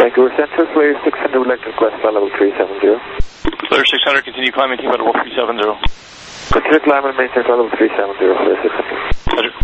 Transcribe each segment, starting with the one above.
Vancouver Center, Flare 600, would like to request flight level 370. Flare 600, continue climb, maintain flight level 370. Continue climb and maintain flight level 370, Flare 600. Roger.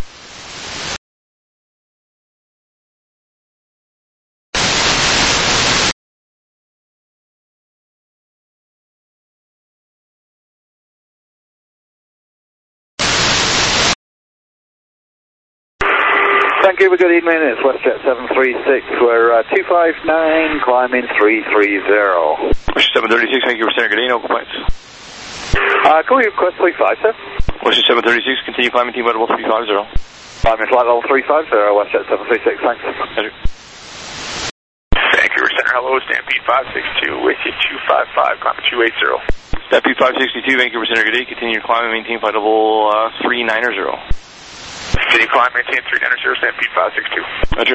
Vancouver, good evening. It's WestJet 736. We're 259, climbing 330. WestJet 736, thank you for Center. Good day, no complaints. Can we request 35, sir? WestJet 736, continue climbing, team level 350. Climbing flight level 350, WestJet 736, thanks. Roger. Vancouver Center, hello, Stampede 562, with you 255, climbing 280. Stampede 562, Vancouver Center, good day, continue climb and maintain flight level 390. Continue climb, maintain 390, Stampede 562. Roger.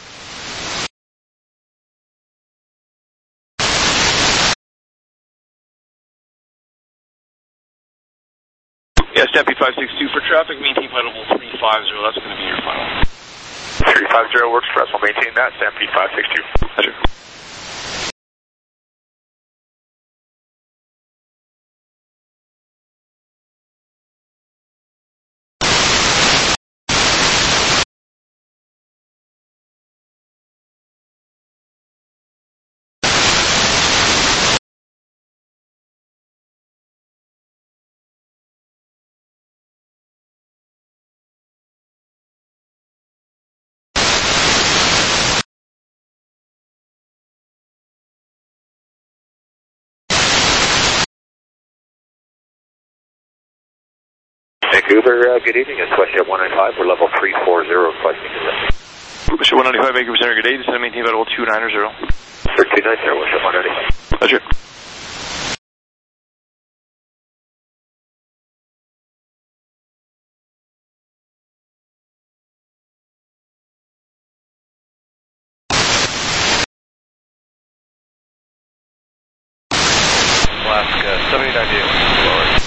Yeah, Stampede 562 for traffic, maintain flight level 350, that's going to be your final. 350 works for us, we'll maintain that, Stampede 562. Roger. Vancouver, good evening. It's WestJet 195. We're level 340, requesting WestJet 195, Vancouver Center, good day, descend and maintain flight level 290. for 290, WestJet 195. Roger. Alaska 7098,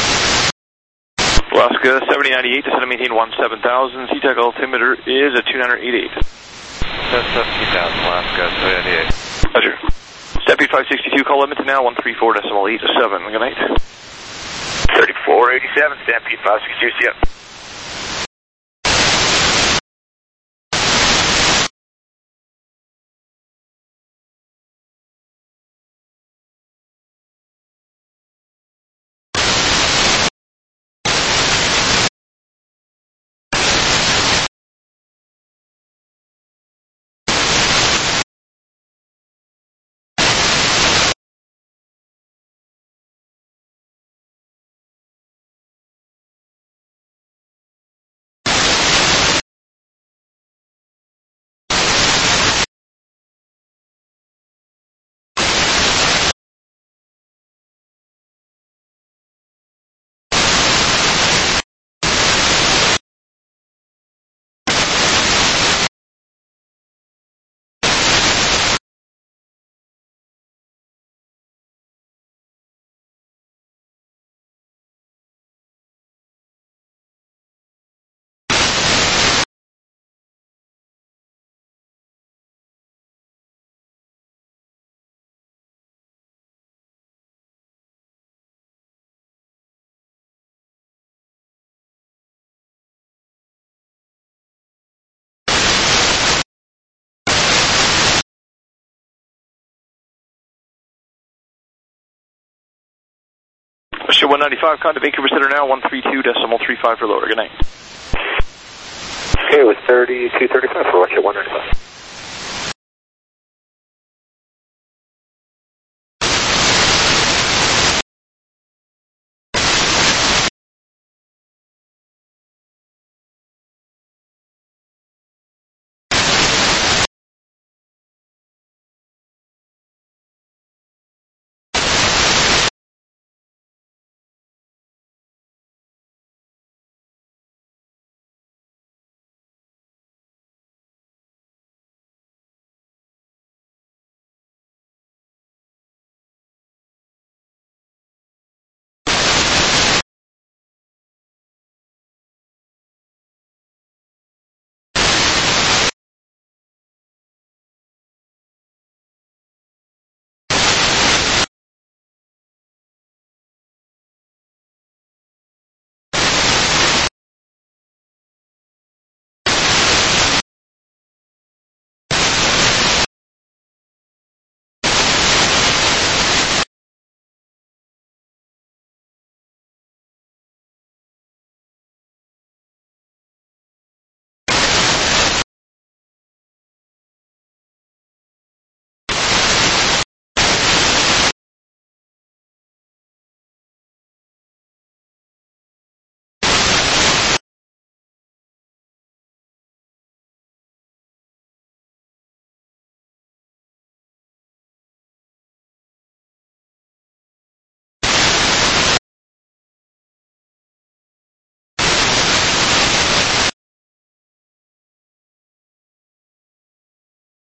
Alaska 7098, descend and maintain 17,000. SeaTac altimeter is at 288. that's 17,000, Alaska 7098. Roger. Stampede 562, call limit to now 134.87. Good night. 3487, Stampede 562, see ya. WestJet 195, con to Vancouver Center now 132.35 for lower. Good night. Okay, it was 3235 for WestJet 195.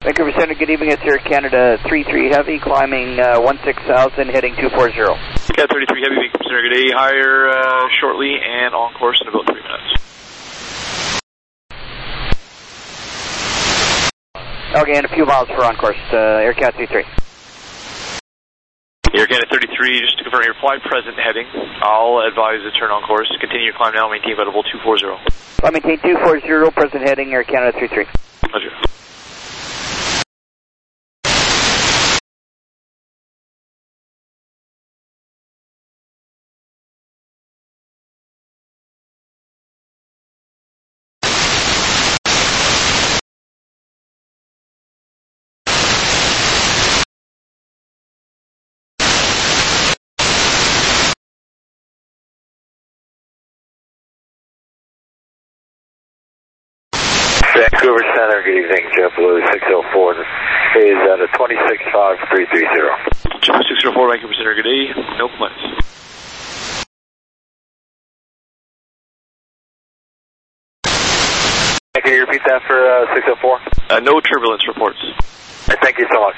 Vancouver Center, good evening. It's Air Canada 33 Heavy, climbing 16,000, heading 240. Cat 33 Heavy, Vancouver Center, good day. Higher shortly and on course in about 3 minutes. Okay, and a few miles for on course, Air Cat 33. Air Canada 33, just to confirm your fly present heading. I'll advise to turn on course. Continue your climb now, maintain about level 240. I maintain 240, present heading, Air Canada 33. Roger. Vancouver Center, good evening, JetBlue 604 is at a 265330. JetBlue 604, Vancouver Center, good day. No complaints. Can you repeat that for 604? No turbulence reports. Thank you so much.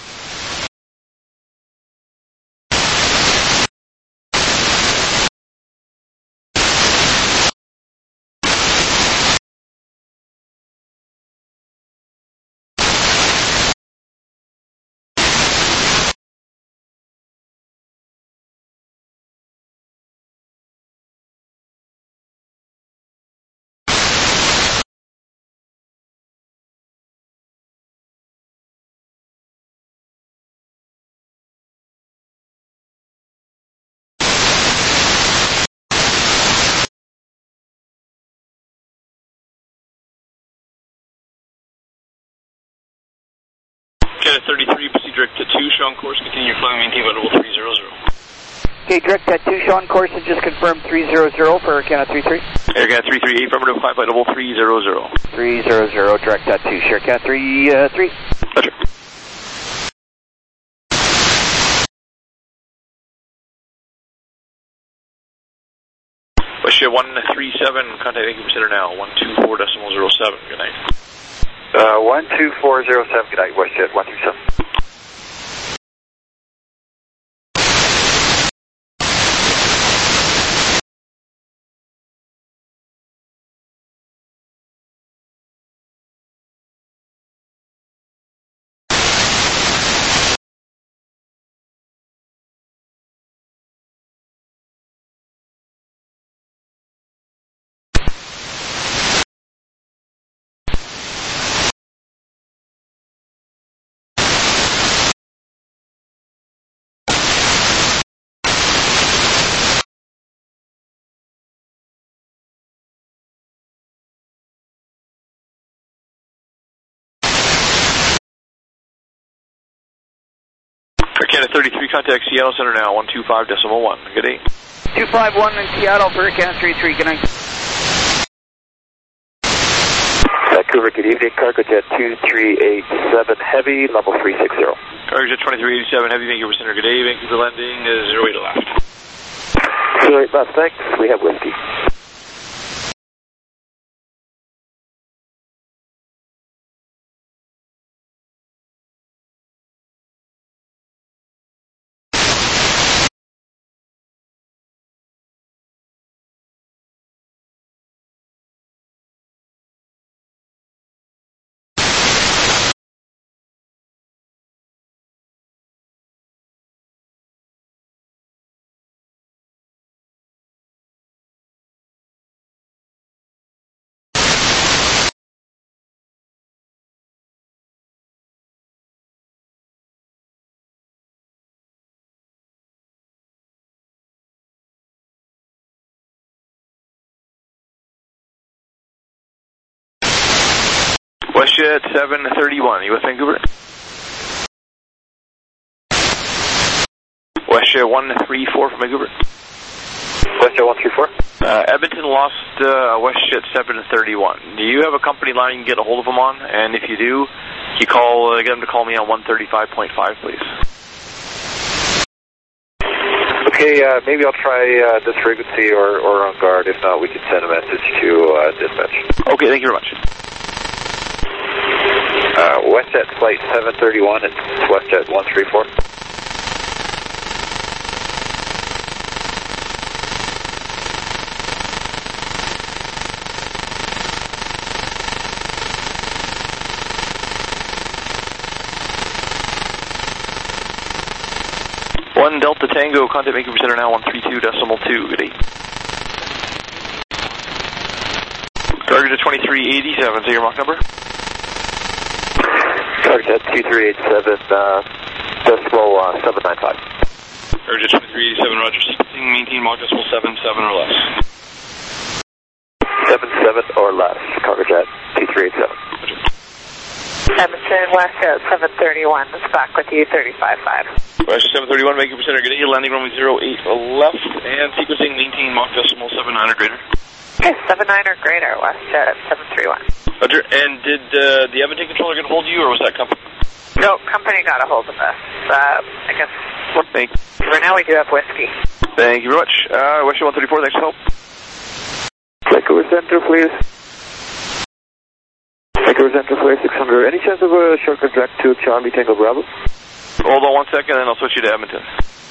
Canada 33, proceed direct to 2, show on course, continue your climb, maintain about level 300. Okay, direct at 2, show on course, and just confirm 300 for Air Canada 33. Air Canada 338, affirmative, climb by level 300. 300, direct at 2, Air Canada 33. Roger. Westjet 137, contact Vancouver Center now, 124.07, good night. 12407, good night, Westjet 137. Air Canada 33, contact Seattle Center now, 125.1. Good day. 251 in Seattle for Air Canada 33, good night. Vancouver, good evening, Cargojet 2387 Heavy, level 360. Cargojet 2387 Heavy, Vancouver Center, good day. Vancouver landing, 08 to left. 08 left, thanks, we have whiskey. Westjet 731, you with Vancouver? Westjet 134 from Vancouver. Westjet 134? Edmonton lost Westjet 731. Do you have a company line you can get a hold of them on? And if you do, you get them to call me on 135.5, please. Okay, maybe I'll try this frequency or on guard. If not, we can send a message to dispatch. Okay, thank you very much. WestJet flight 731, it's WestJet 134. One Delta Tango, contact Vancouver Center now 132.2, good day. Target at 2387, say your Mach number. Target at 2387, decimal 795. Target at 2387, roger. Maintain Mach decimal 77 or less. 77 or less, Cargojet 2387. Edmonton, WestJet 731, it's back with you, 355. West 731, Vancouver Center, good day. Landing runway 08 left, and sequencing maintain Mach decimal 79 or greater. Okay, 79 or greater, WestJet 731. Roger, and did the Edmonton controller get a hold of you, or was that company? No, company got a hold of us. I guess, Thank right now we do have whiskey. Thank you very much. West 134, thanks for help. Vancouver Center, please. Vancouver Center, Flare 600. Any chance of a shortcut direct to Charlie Tango Bravo? Hold on 1 second, and I'll switch you to Edmonton.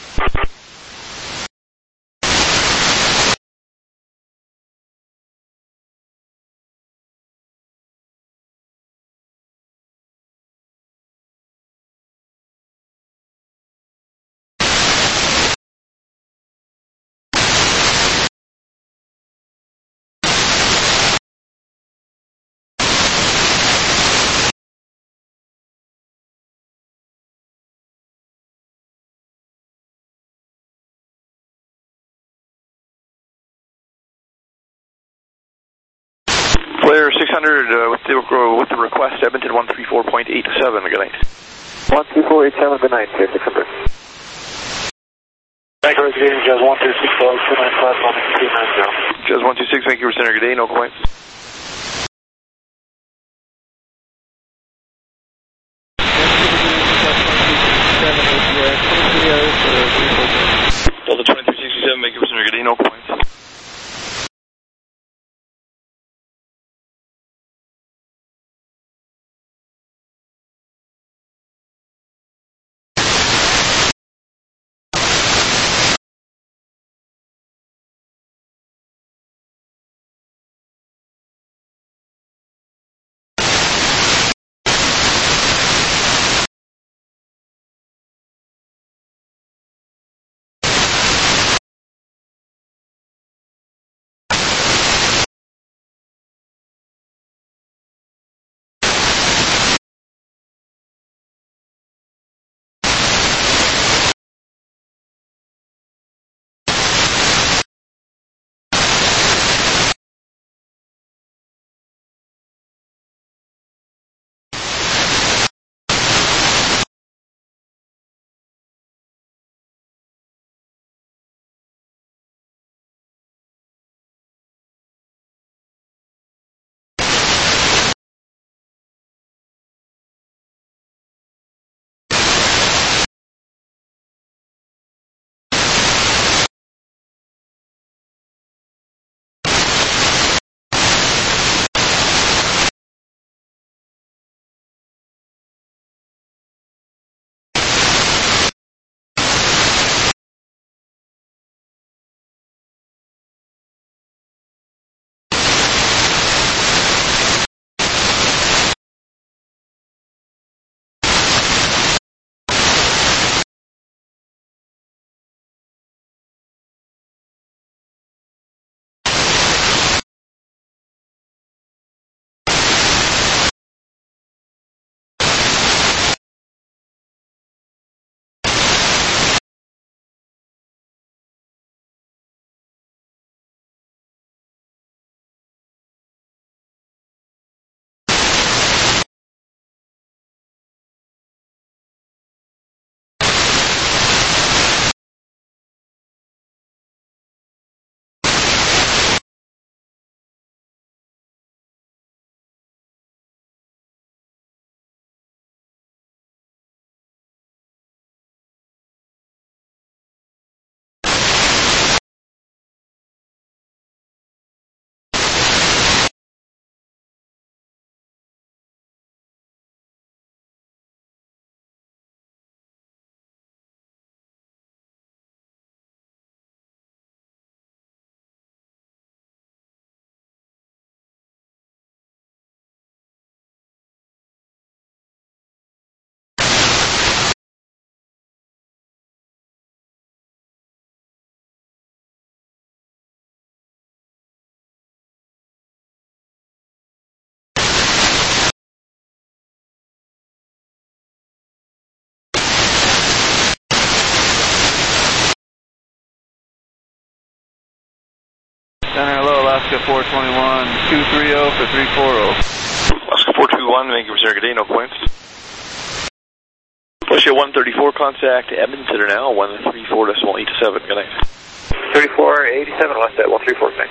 Flare 600 with the request, Edmonton 134.87, good night. 13487, good night, Flare 600. Vancouver City, Jazz 126, 295, Jazz 126, Vancouver Center, good day, no complaints. Delta 2367, Vancouver Center, good day, no complaints. Center, hello, Alaska 421, 230 for 340. Alaska 421, Vancouver Center, good day, no points. Westjet 134, contact Edmonton Center now, 134.87, good night. 3487, Westjet 134, thanks.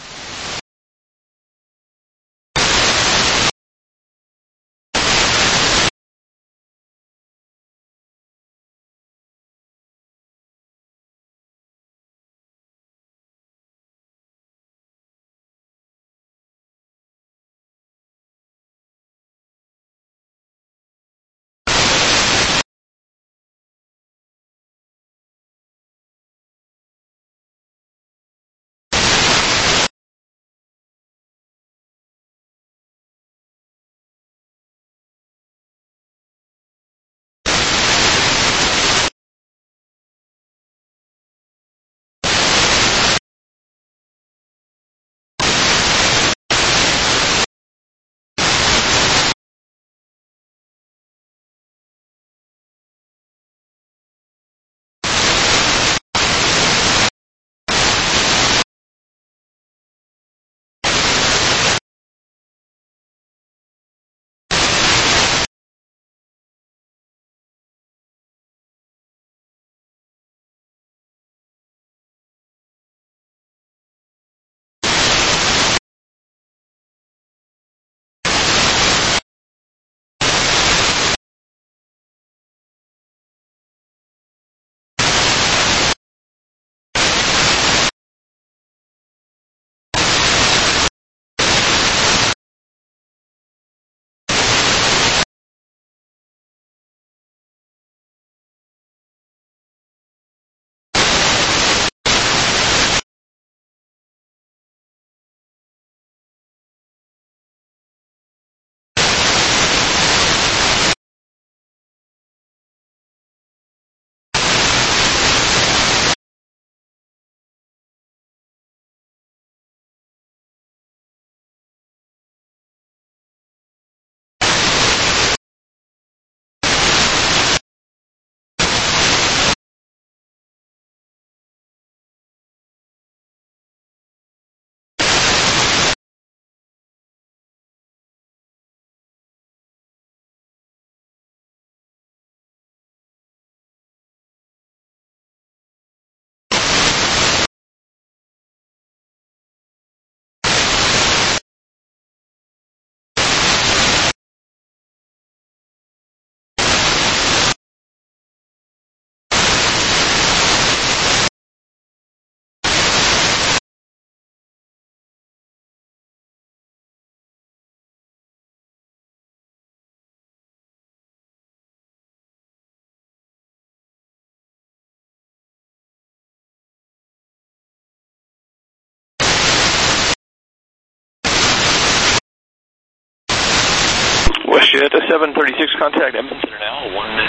Westjet 736, contact Edmonton Center now,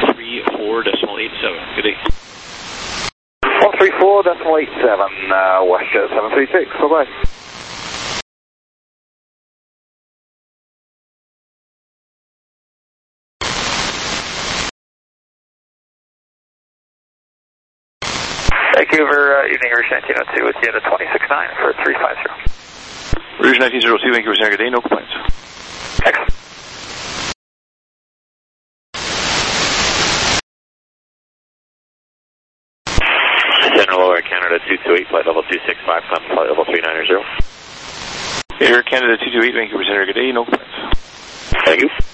134.87, good day. 134.87, Westjet 736, bye-bye. Vancouver, evening, Rouge 1902 with you at 26.9 for 350. Rouge 1902, Vancouver Center, good day, no complaints. Excellent. Center Lower Canada 228, flight level 265, climb flight level 390. Air Canada 228, Vancouver Center, good day, no complaints. Thank you.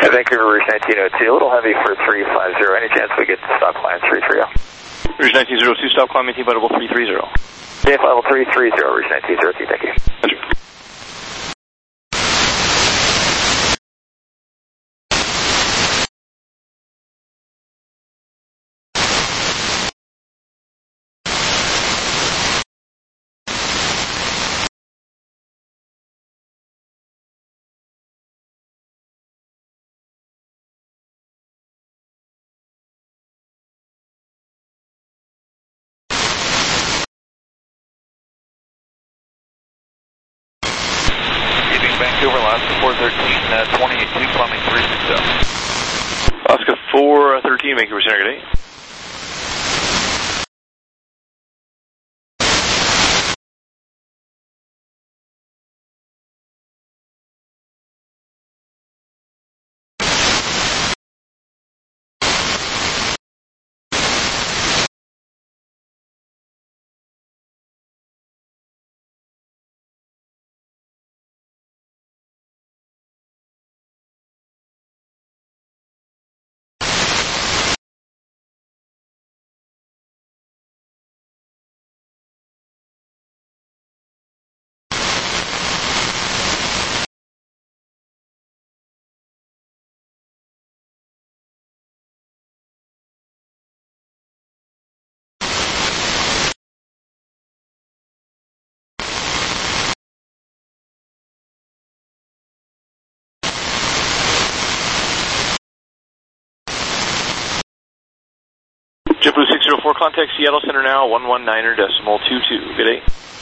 Vancouver Rouge 1902, a little heavy for 350. Any chance we get to stop climb 330? Rouge 1902, stop climb, maintain level 330. JF level 330, Rouge 1902, thank you. Roger. Vancouver, Alaska 413, 28-2, climbing 360. Alaska 413, Vancouver Center, good day. JetBlue 604, contact Seattle Center now, 119.22, good day.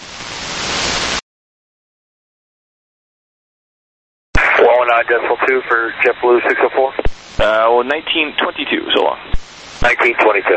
119.2 for JetBlue 604. 1922, so long. 1922.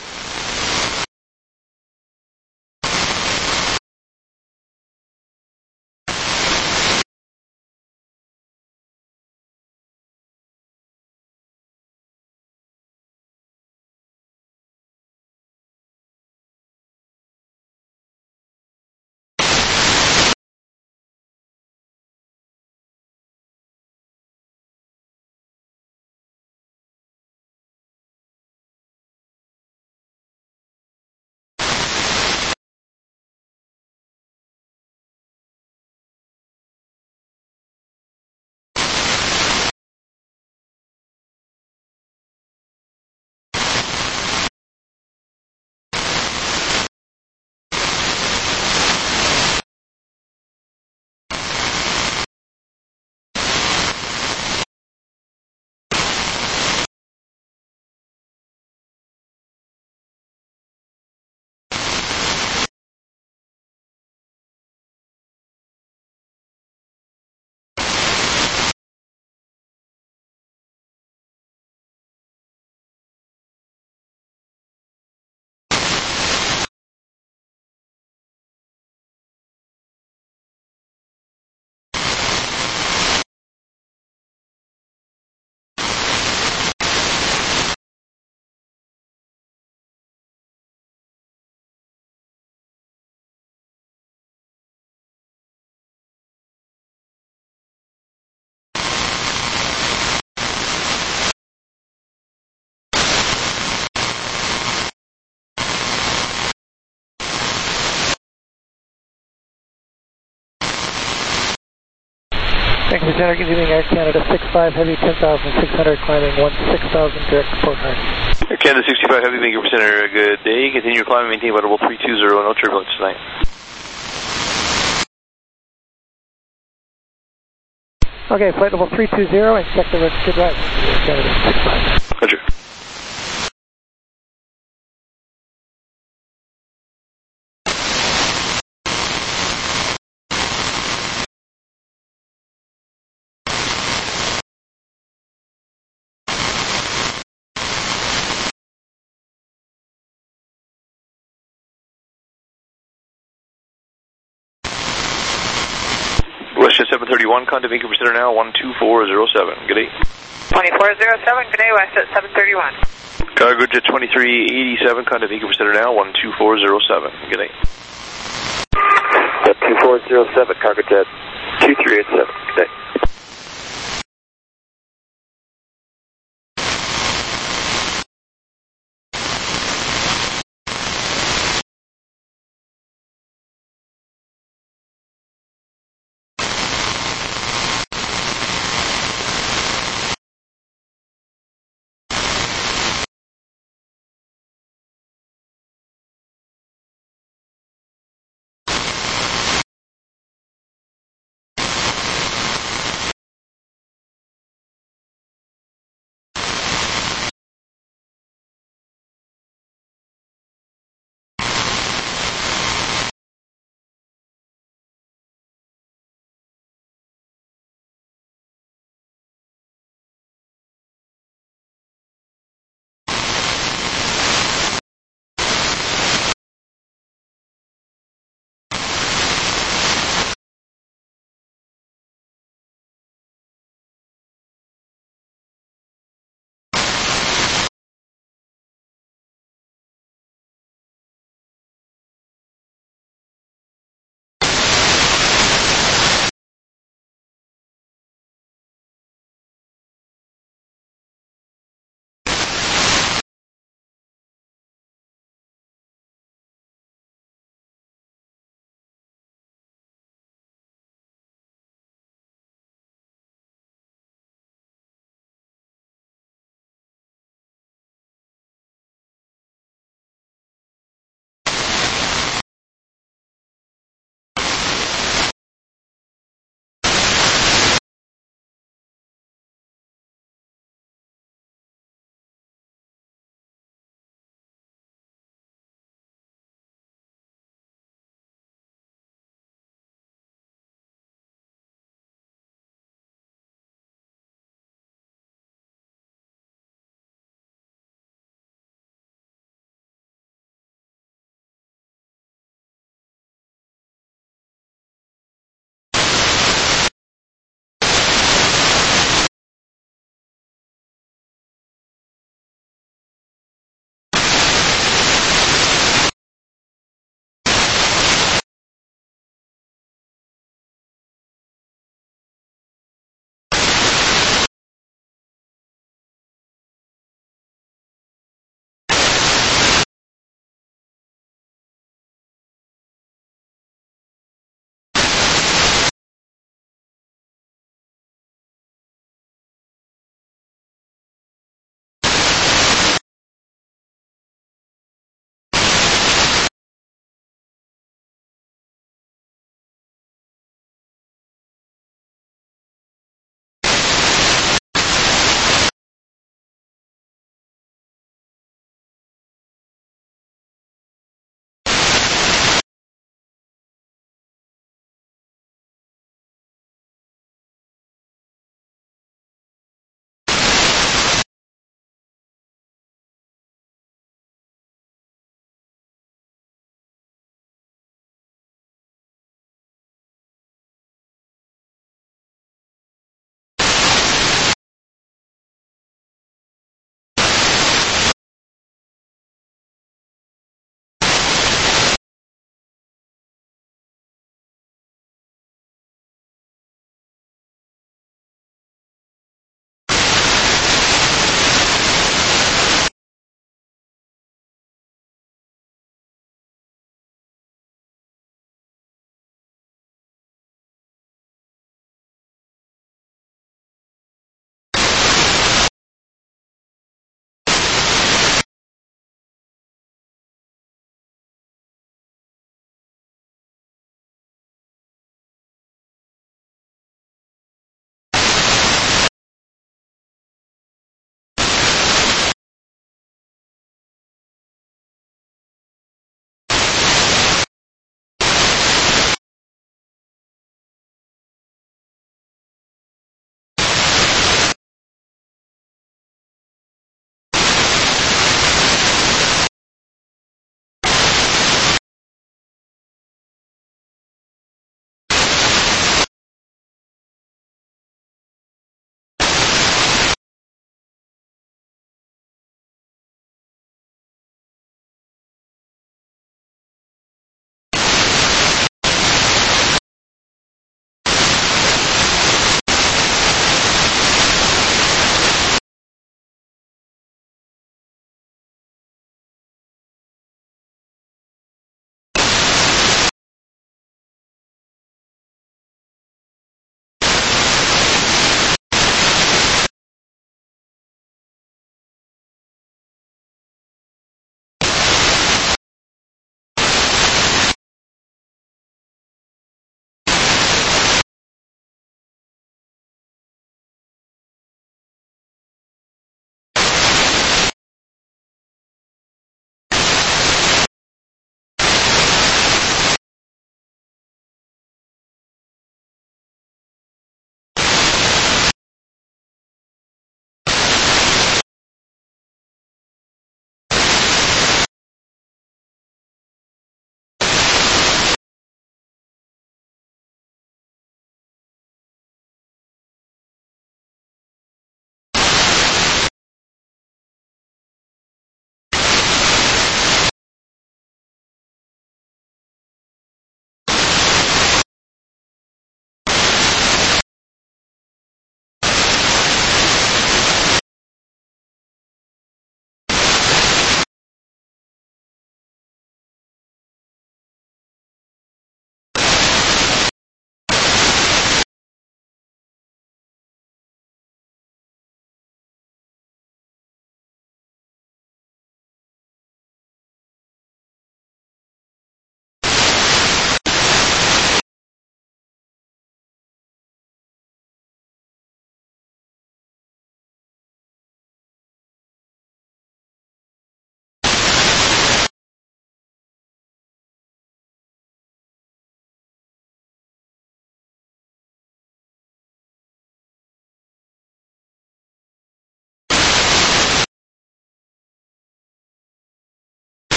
Vancouver Center, good evening, Air Canada 65 Heavy 10,600, climbing 16,000, direct to Port Hart. Air Canada 65 Heavy, Vancouver Center, good day. Continue your climb, maintain level 320, no turbulence tonight. Okay, flight level 320, and check the registered right. Air Canada 65. Roger. WestJet 731, contact Vancouver Center now, 12407, good day. 2407, good day, WestJet 731. Cargo Jet 2387, contact Vancouver Center now, 12407, good day. Jet 2407, Cargo Jet 2387, good day.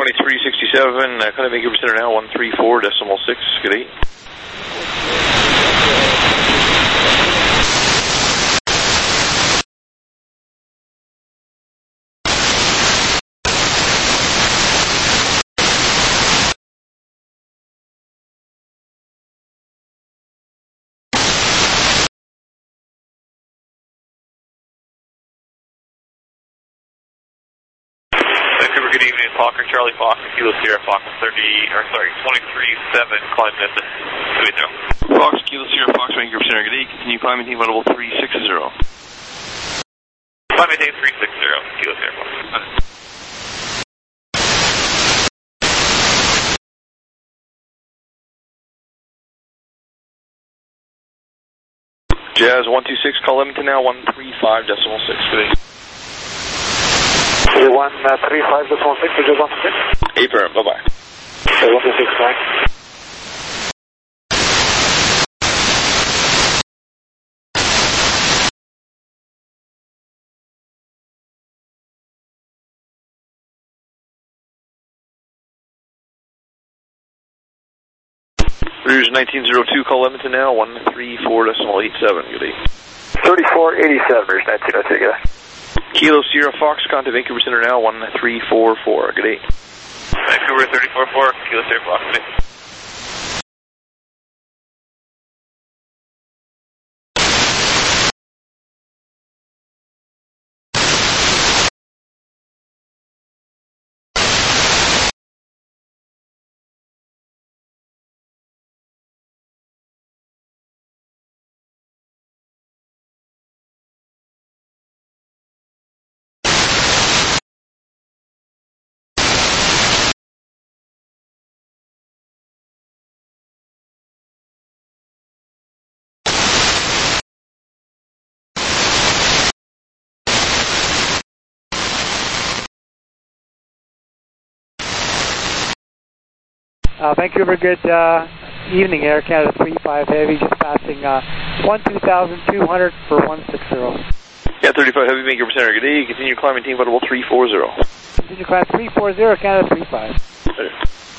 2367, kind of Vancouver Center now, 134.6, good day. Vancouver, good evening. Fokker, Charlie Fox, Kilo Sierra Fox 23-7, climb Memphis 280. Fox, Kilo Sierra Fox, Vancouver Center, good day. Continue climbing, maintain level 360. Climb maintain 360, Kilo Sierra Fox. Jazz 126, call Edmonton now, 135.6, good day. 135.6, Jazz 126. Affirm, bye-bye. 126, bye. Rouge 1902, call Edmonton now, 134.87, good day. 3487, Rouge 1902, good day. Kilo Sierra Fox, contact Vancouver Center now, 1344, good day. Vancouver 344, Kilo Sierra Fox, good day. Vancouver, good evening, Air Canada 35 Heavy, just passing 12,200 for 160. Yeah, 35 Heavy, Vancouver Center, good day. Continue climbing, maintain level 340. Continue climb 340, Canada 35. Later.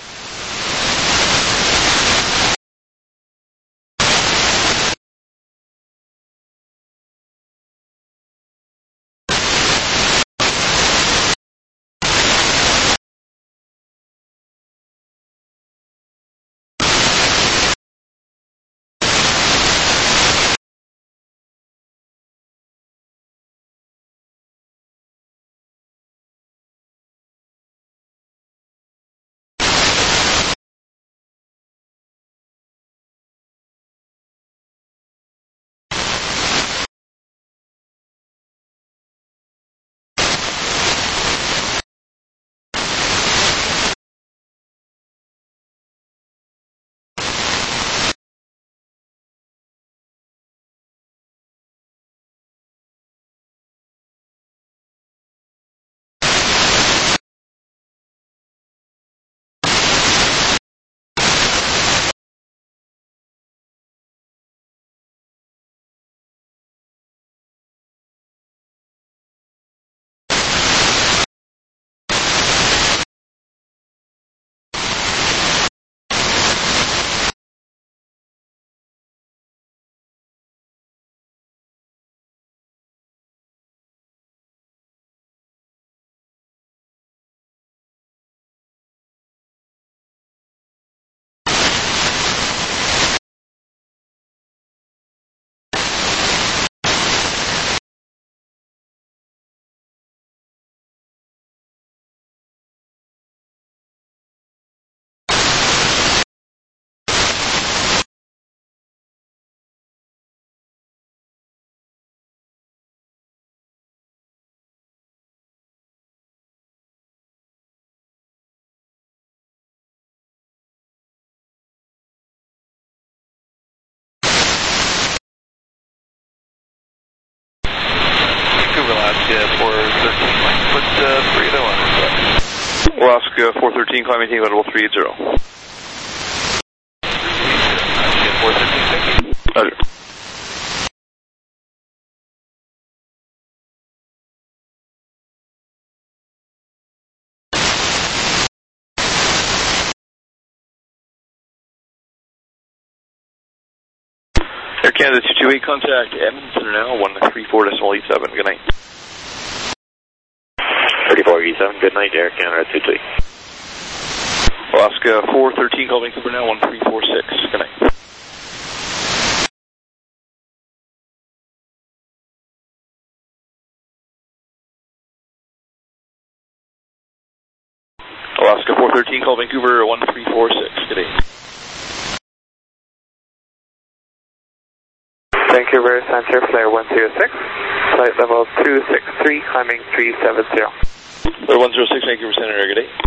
Alaska 413, climb maintain level 380. 413, thank you. Roger. Air Canada 228, contact Edmonton Center now, 134.87. Good night. 3487, good night, Air Canada 228. Alaska 413, call Vancouver now, 1346. Good night. Alaska 413, call Vancouver 1346. Good day. Vancouver Center, Flare 106, flight level 263, climbing 370. Flare 106, Vancouver Center, good day.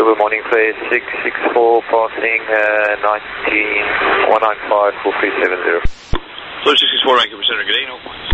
Good morning, flight 664, passing 195, 4370. Flight 664, Vancouver Center, good day, no points.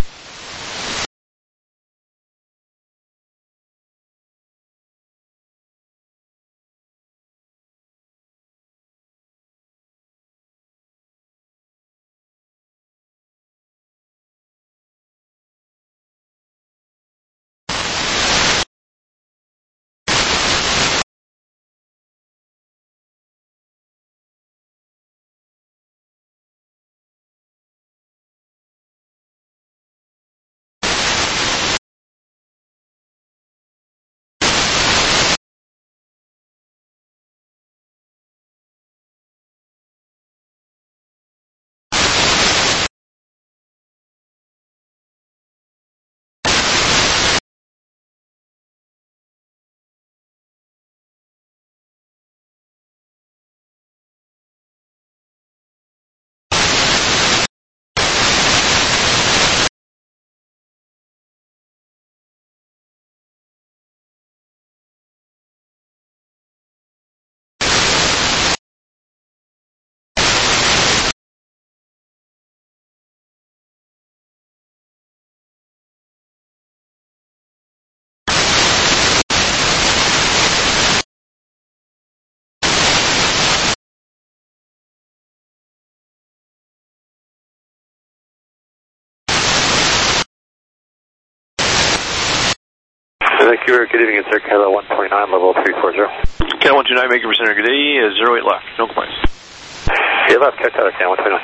Vancouver, good evening, it's Air Canada 129, level 340. Canada 129, Vancouver Center, good day, 08 left, no complaints. 8 left, check out Canada 129.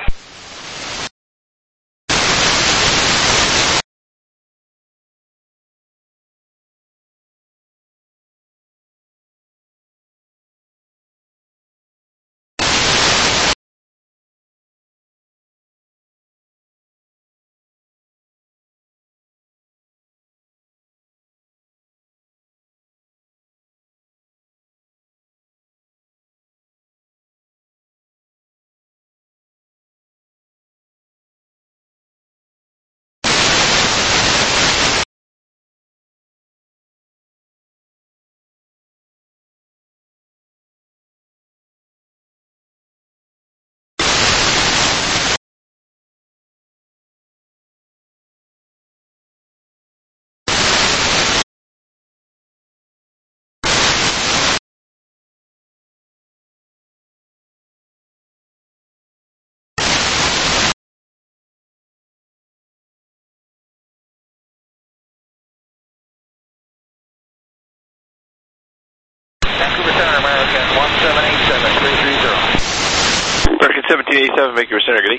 Vancouver Center, American 1787, 330. American 1787, Vancouver Center, good day.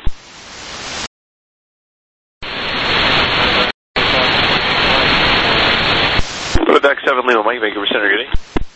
Quebec 7 Lima Mike, Vancouver Center, good day.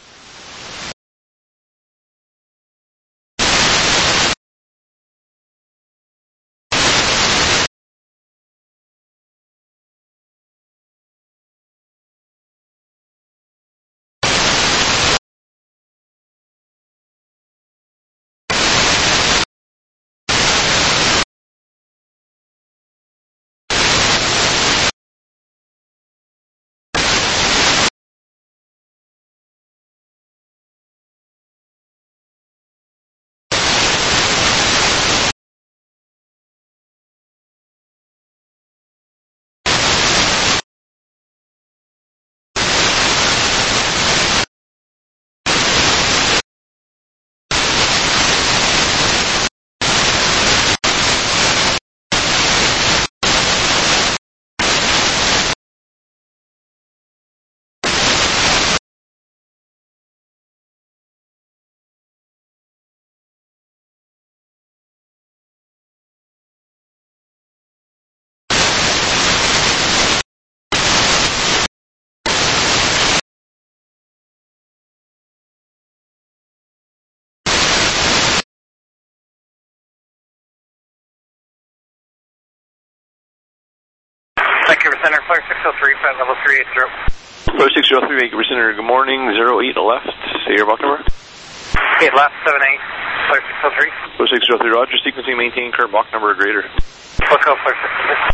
Vancouver Center, Flight 603, flight level 380. Flight 603, Vancouver Center, good morning, 08 left, say your Mach number. 8 left, 78, Flight 603. Flight 603, roger, sequencing, maintain current Mach number or greater. Hotel Flight 603.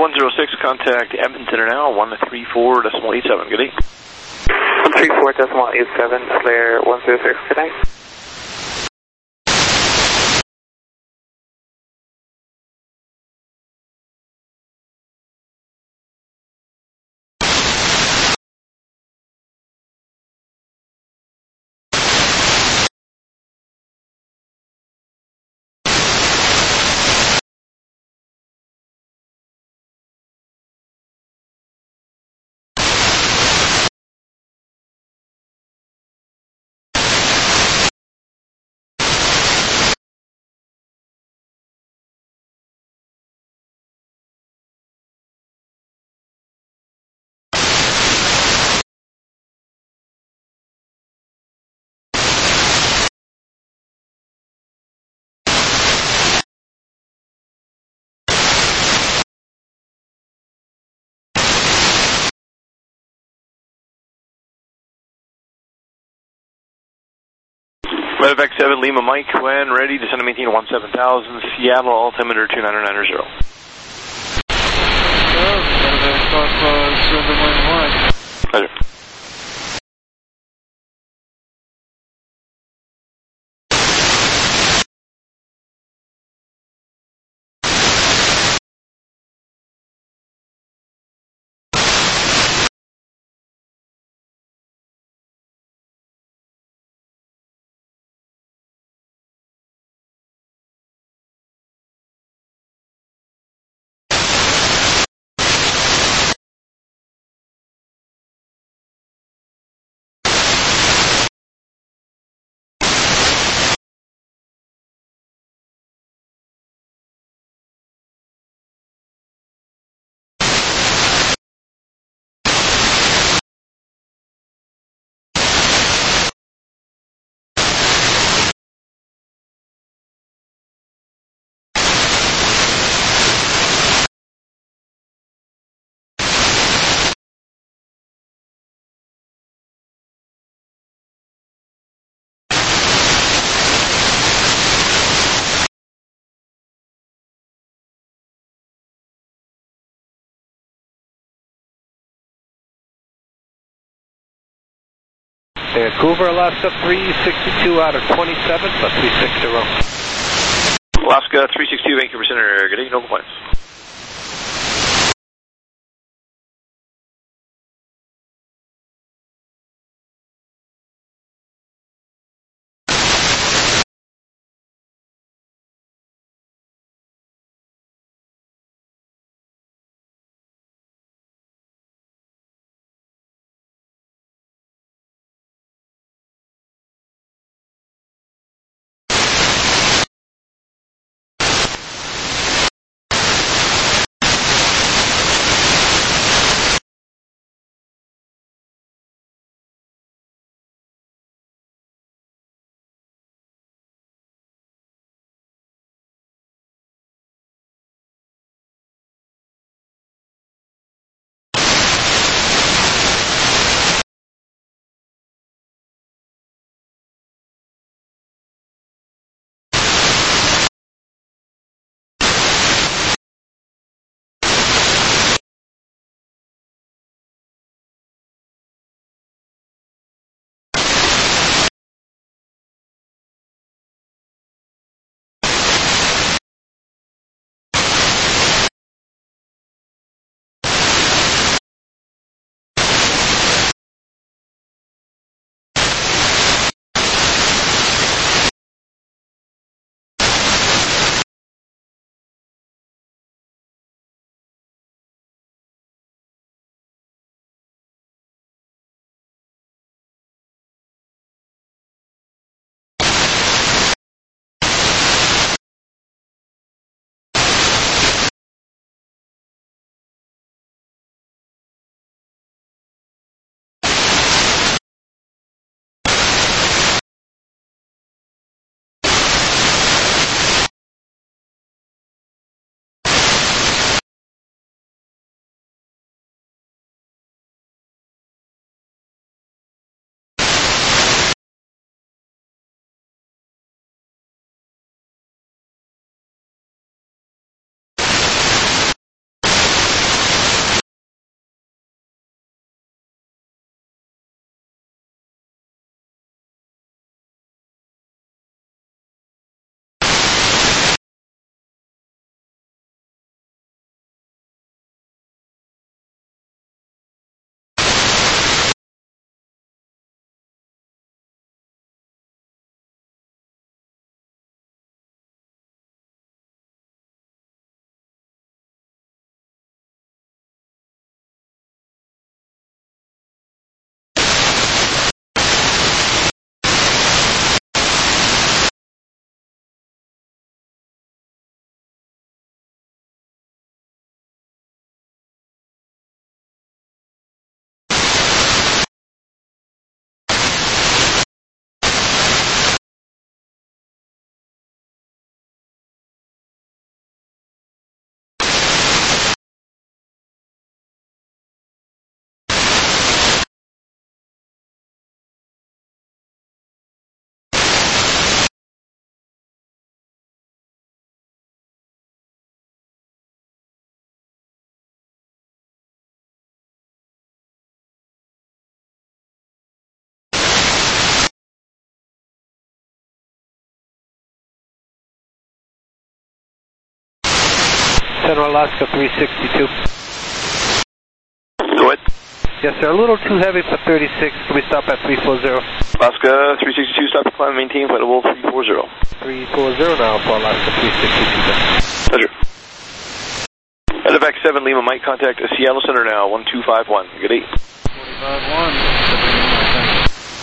106, contact Edmonton now, 134.87. Good day. 134.87, Flair 106, good night. Medevac 7, Lima Mike, when ready, descend to maintain 17,000, Seattle, altimeter 2990. Medevac Fox 291. Pleasure. Vancouver, Alaska 362 out of 27, plus 360. Alaska 362, Vancouver Center, good day, no complaints. Center Alaska 362. Go ahead. Yes, sir. A little too heavy for 36. Can we stop at 340? Alaska 362, stop climb, maintain, flight level 340. 340 now for Alaska 362. Pleasure. Medevac 7, Lima, Mike, contact Seattle Center now, 1251. Good day. 45-1.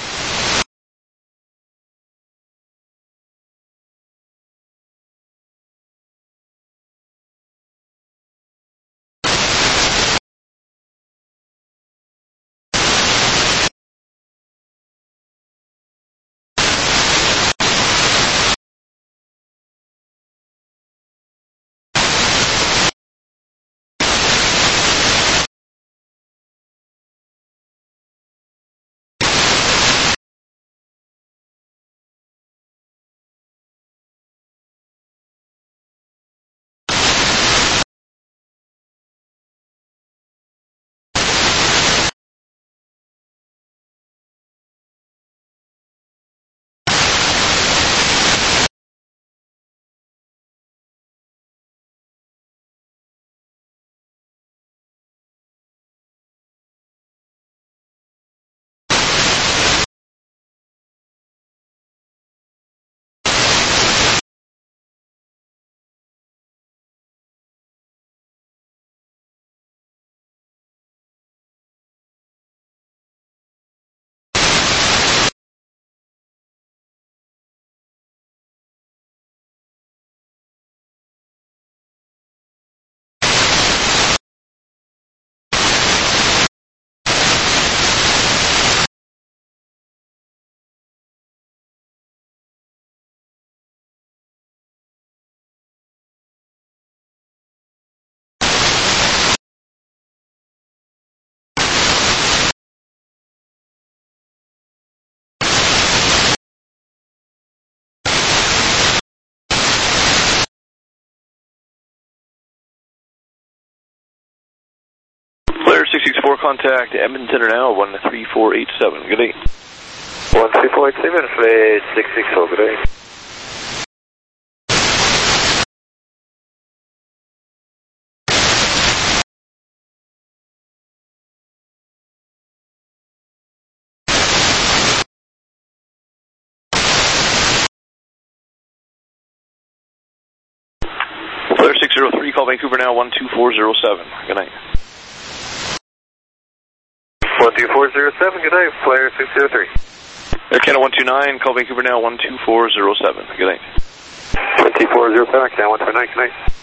Flare 664, contact Edmonton Center now, 13487. Good day. 13487, Flare 664, good day. Flare 603, call Vancouver now, 12407. Good night. 12407, good day, Flare 603. Air Canada 129, call Vancouver now, 12407. Good night. 2407, Canada 129, good night.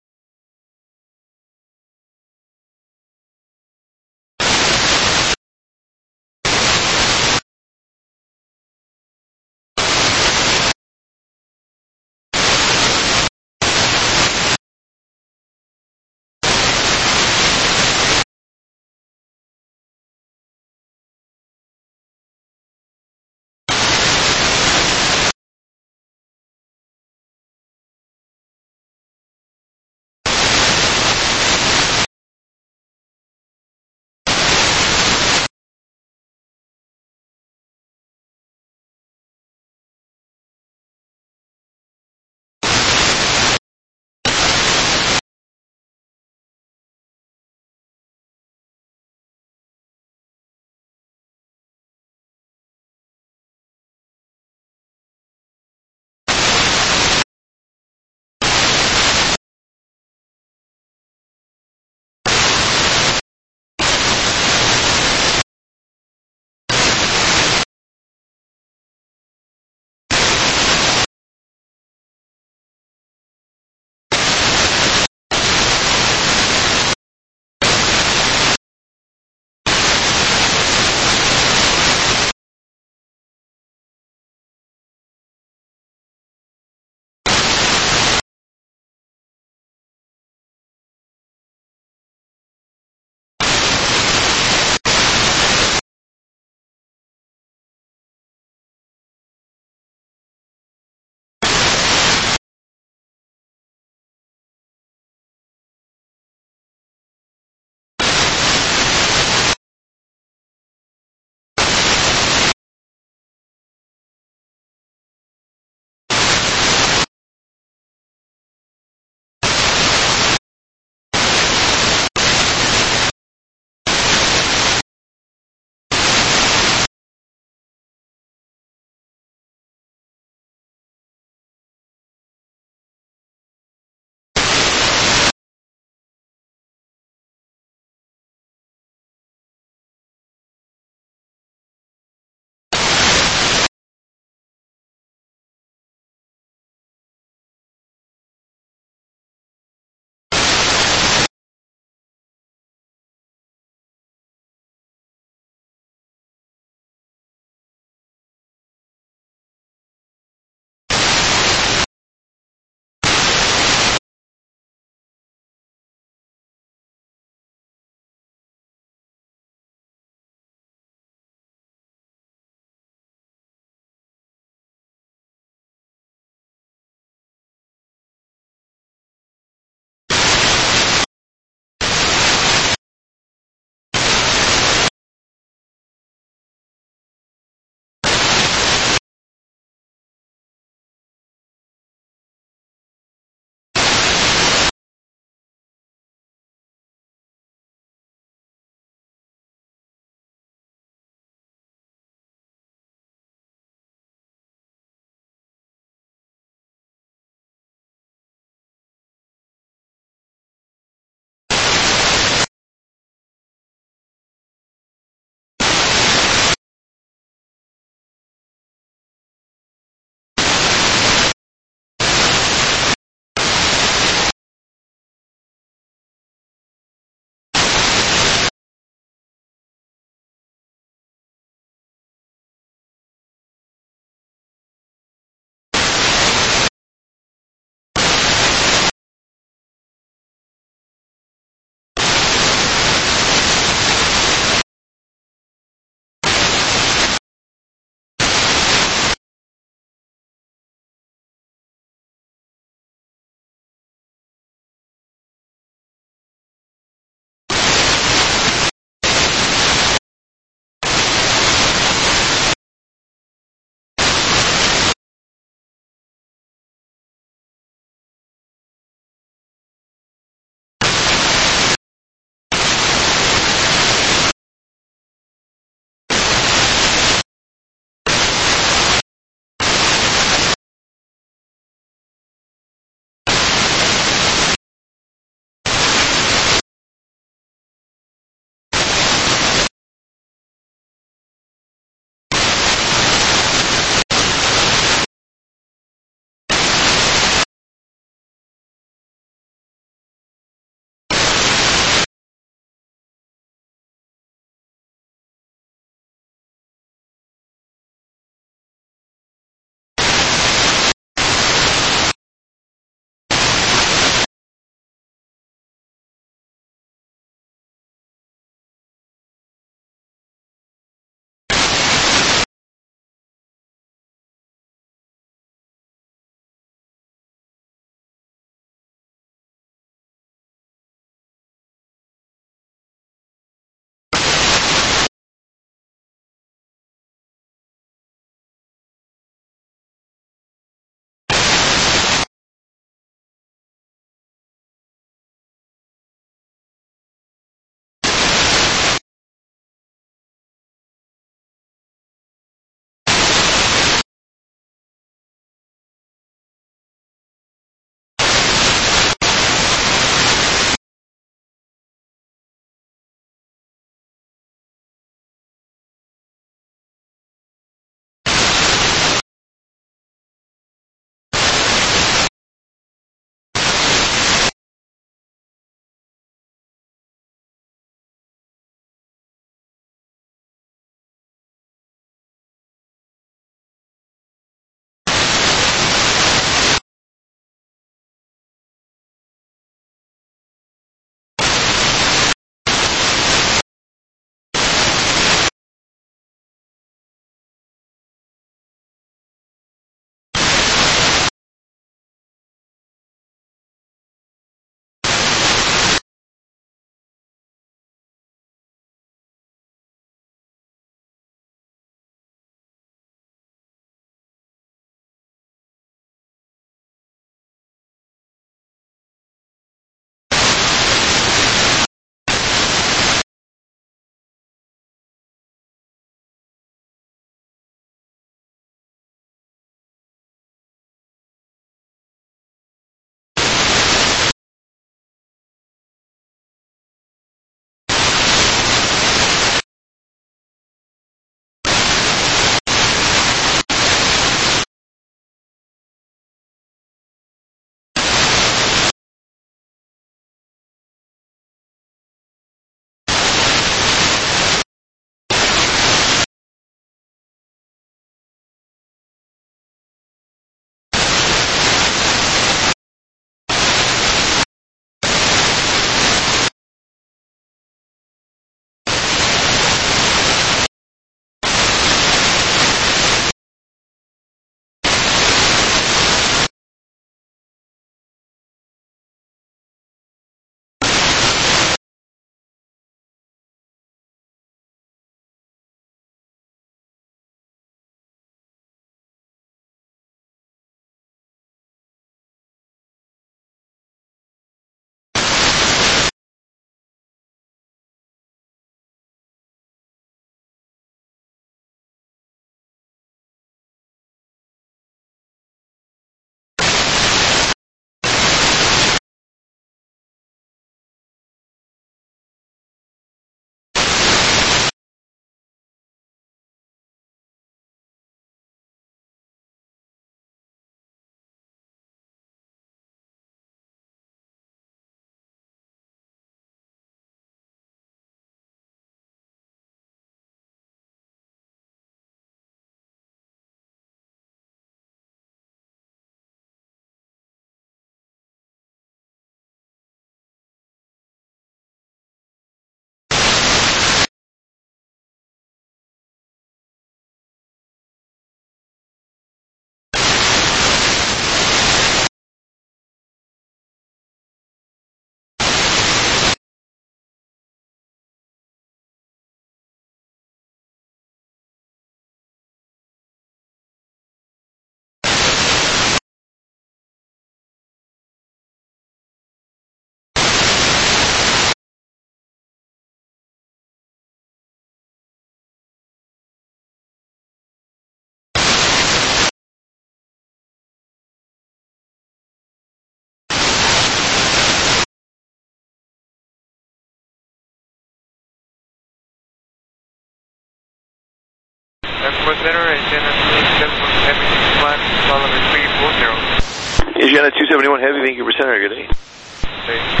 Vancouver Center, Asiana 271 Heavy, flight number 340. Asiana 271 Heavy, Vancouver Center, good day. Okay.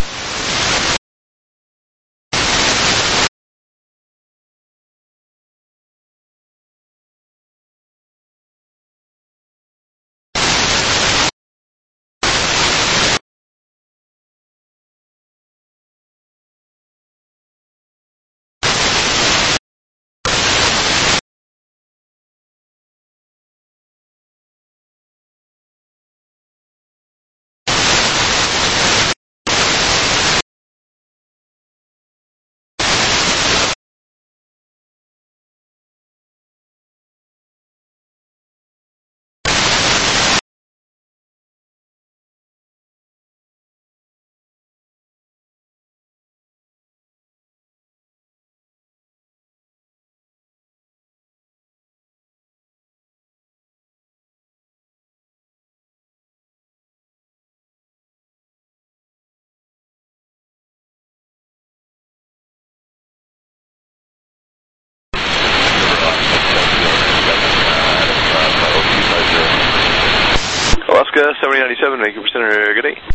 Alaska 7097, Vancouver Center, good day.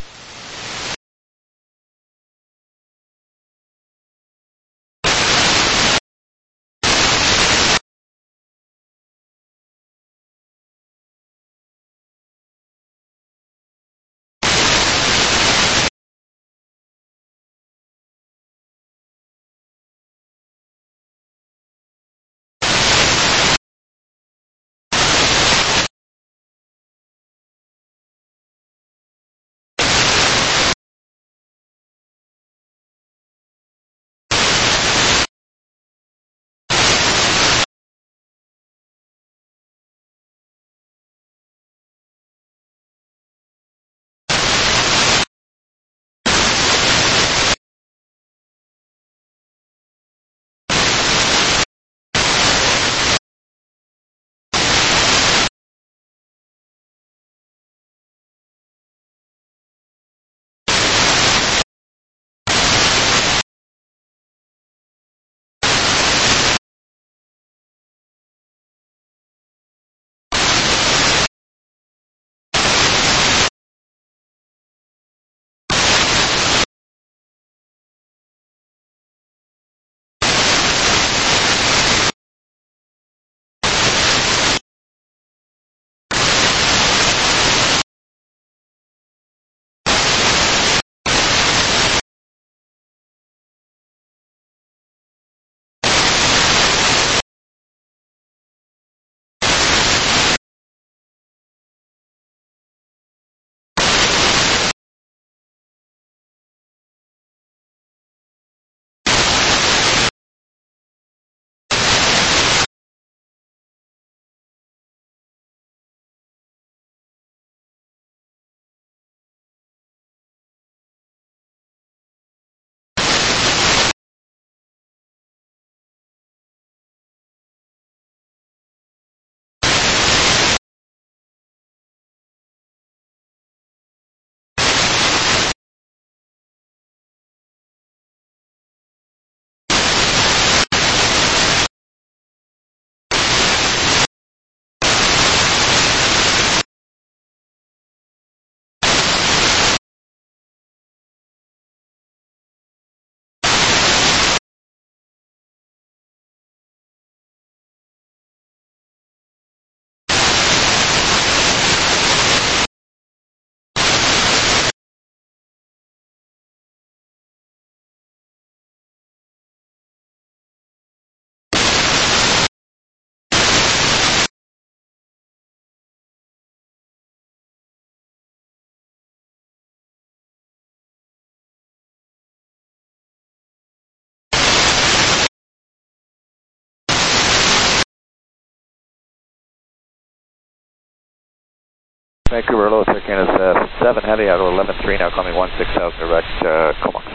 Vancouver Low, Air Canada 7 Heavy, out of 11-3, now coming 16,000 direct, Comox.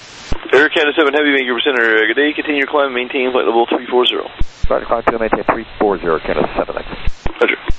Air Canada 7 Heavy, Vancouver Center, good day. Continue your climb, maintain flight level 340. Start climb to maintain 340, Canada 7, thanks. Roger.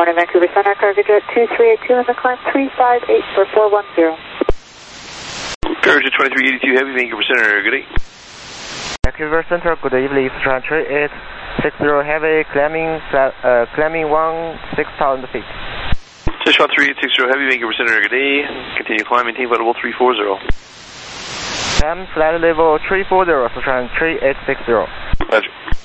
morning, Vancouver Center, cargo jet 2382 in the climb 358 for 410. Cargo jet 2382 Heavy, Vancouver Center, good day. Vancouver Center, good evening, Sichuan 3860 Heavy, climbing 16,000 feet. Sichuan 3860 Heavy, Vancouver Center, good day. Continue climbing, maintain flight level 340. Climb flight level 340, Sichuan 3860. Roger.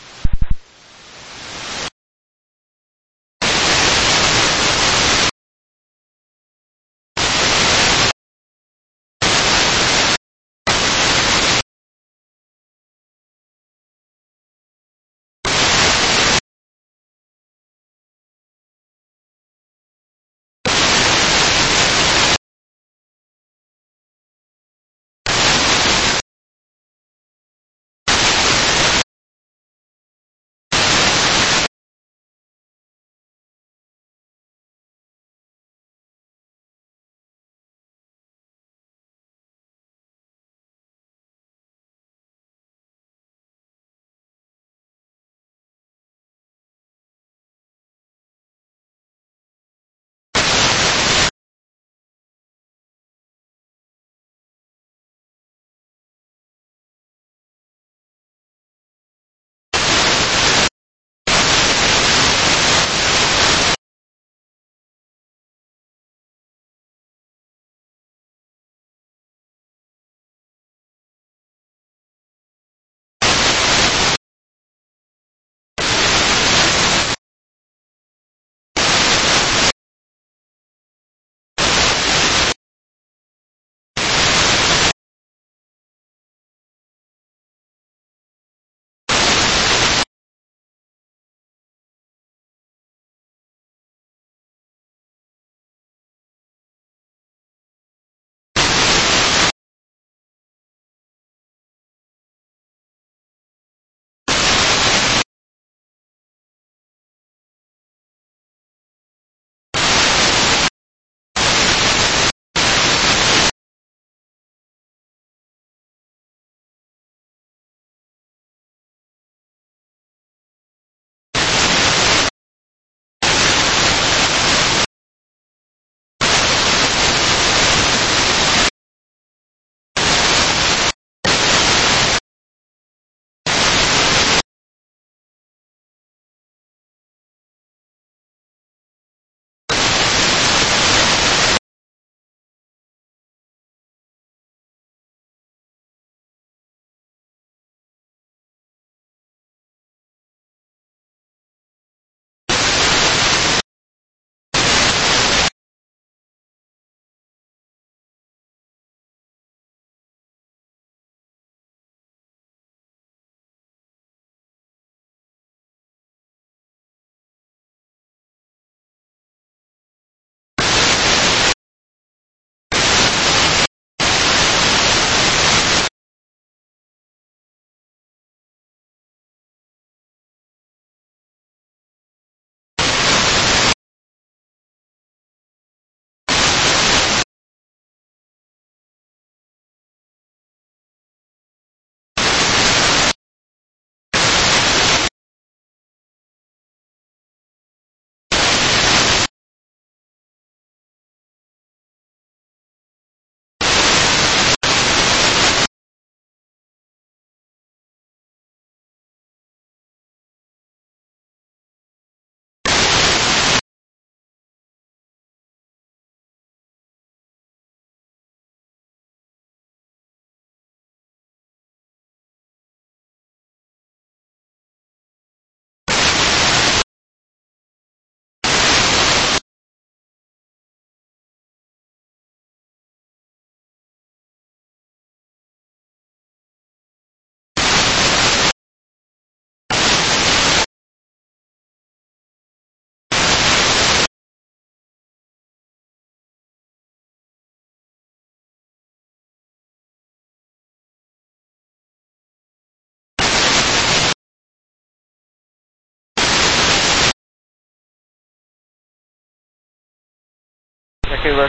Vancouver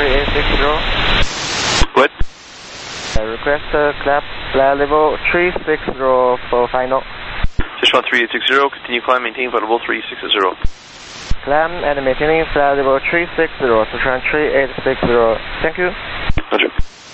3860. What? Request clap flight level 360 for final. Sichuan 3860, continue climb, maintain flight level 360. climb and maintaining flight level 360, Sichuan 3860. Thank you. Roger.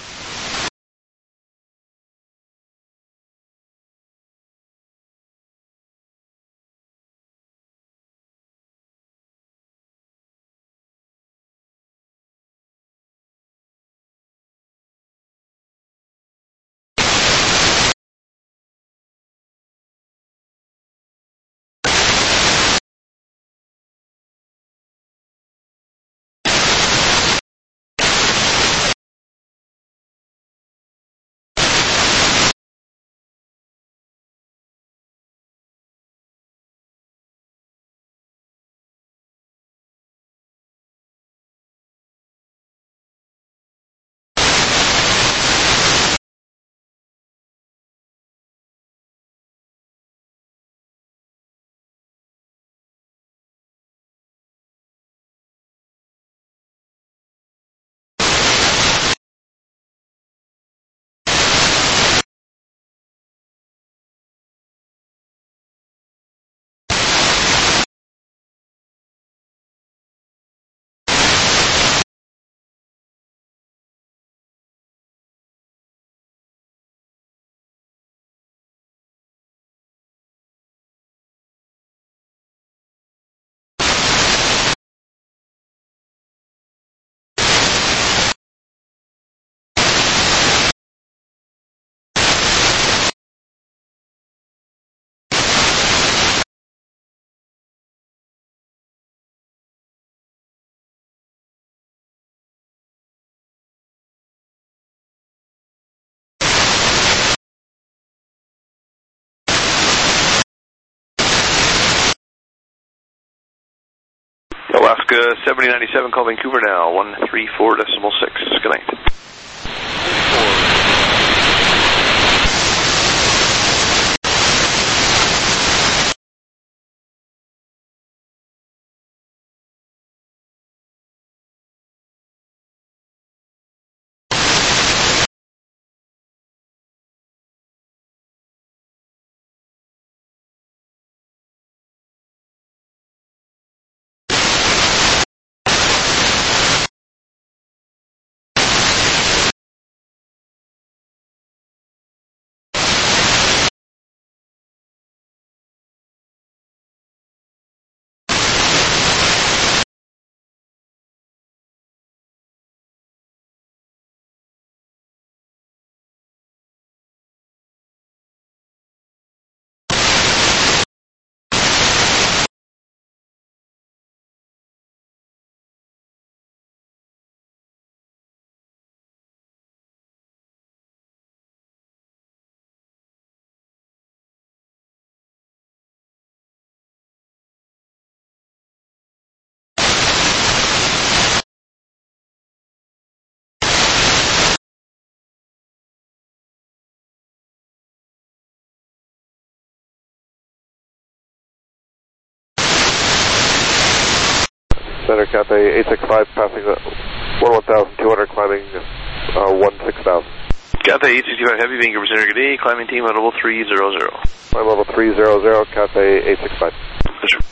Alaska 7097, call Vancouver now, 134.6. Good night. Center Cathay 865, passing 11,200, climbing 16,000. Cathay 865 Heavy, Vancouver Center, good day, climbing team at level 300. Climb level 300, Cathay 865. Roger.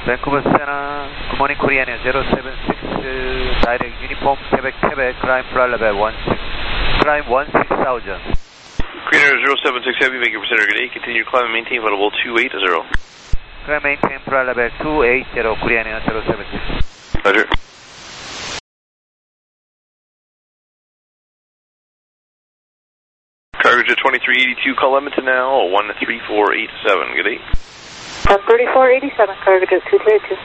Vancouver Center, good morning, Korean Air 076, direct uniform, Quebec, climb flight level 16,000. Korean Air 076 Heavy, Vancouver Center, good day. Continue climb and maintain level 280. Climb maintain flight level 280, Korean Air 076. Roger. Cargo to 2382, call Edmonton now, 13487, good day. 13487, cargo jet 2382.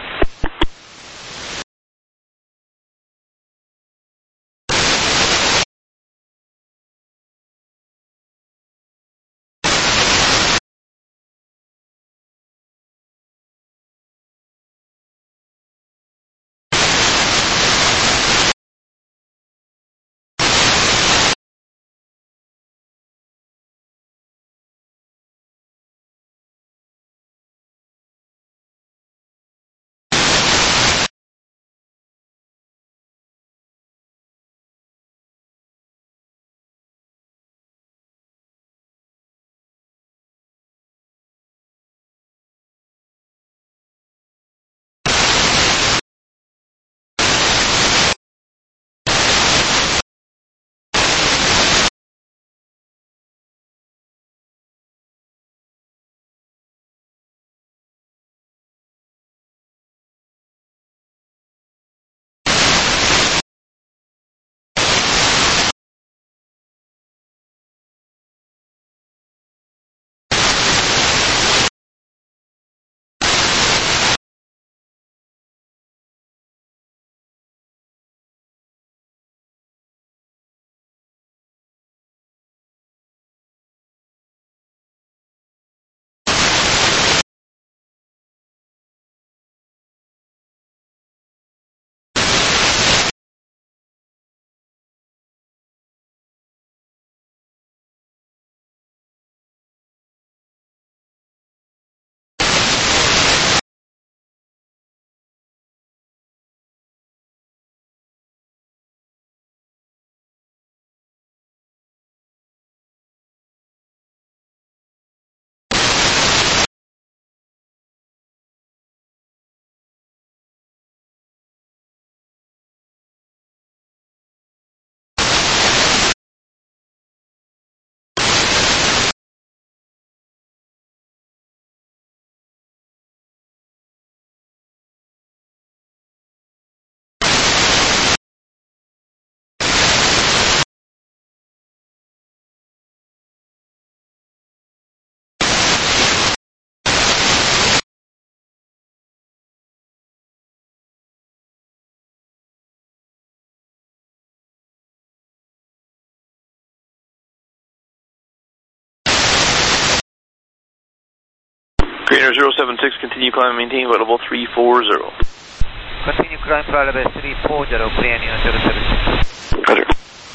Korean Air 076, continue climb and maintain level 340. Continue climb flight level 340, Korean Air 076. Roger.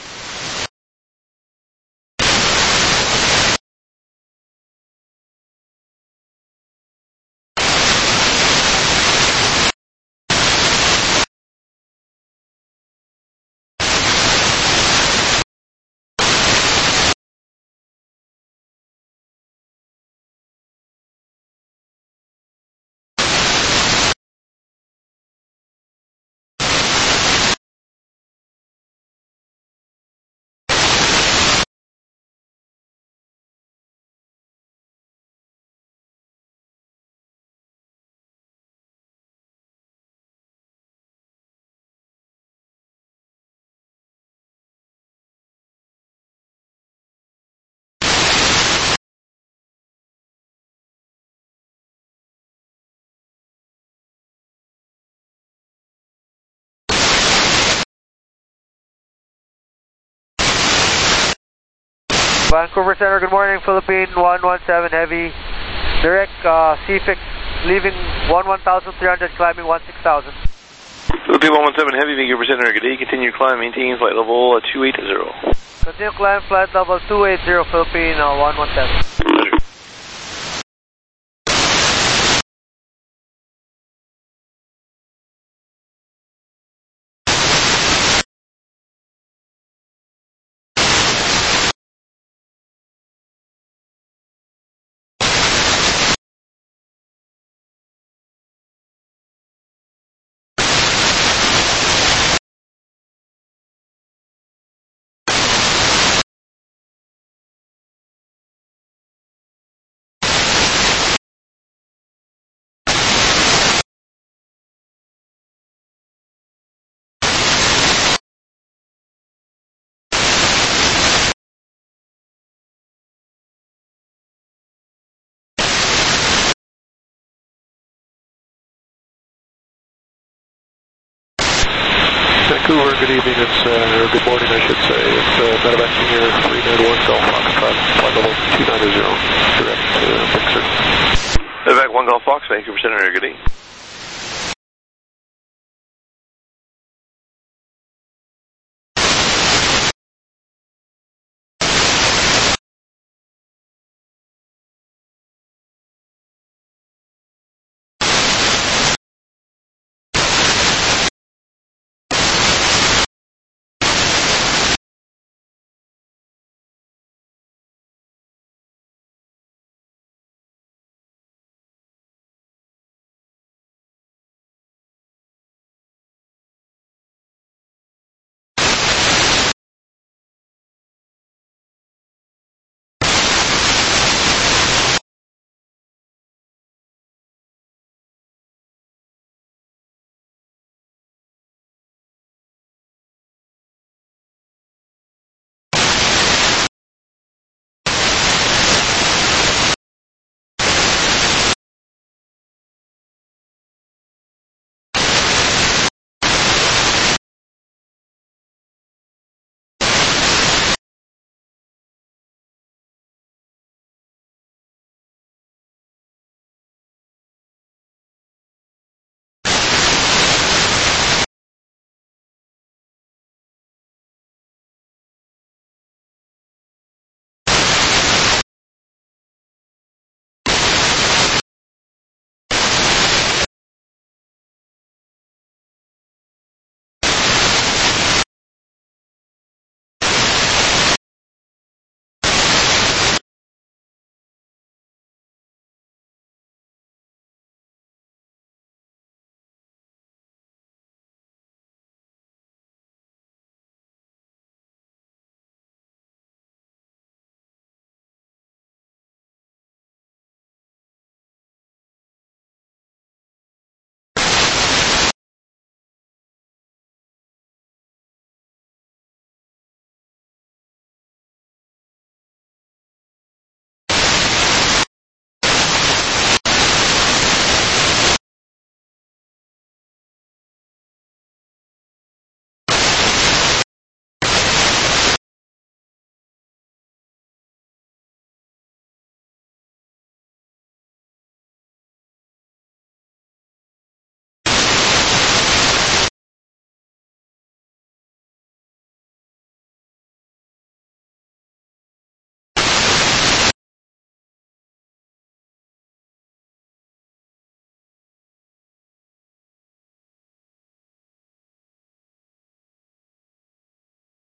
Vancouver Center, good morning, Philippine 117 Heavy, direct CFIX, leaving 11,300, climbing 16,000. Philippine 117 Heavy, Vancouver Center, good day, continue climb, maintain flight level 280. Continue climb, flight level 280, Philippine 117. Roger. Vancouver, good evening. It's, or good morning, I should say. It's Medevac Senior 391 Golf Foxtrot, flight level 290, direct to Dixon. Medevac 1 Golf Fox, Vancouver Center, good evening.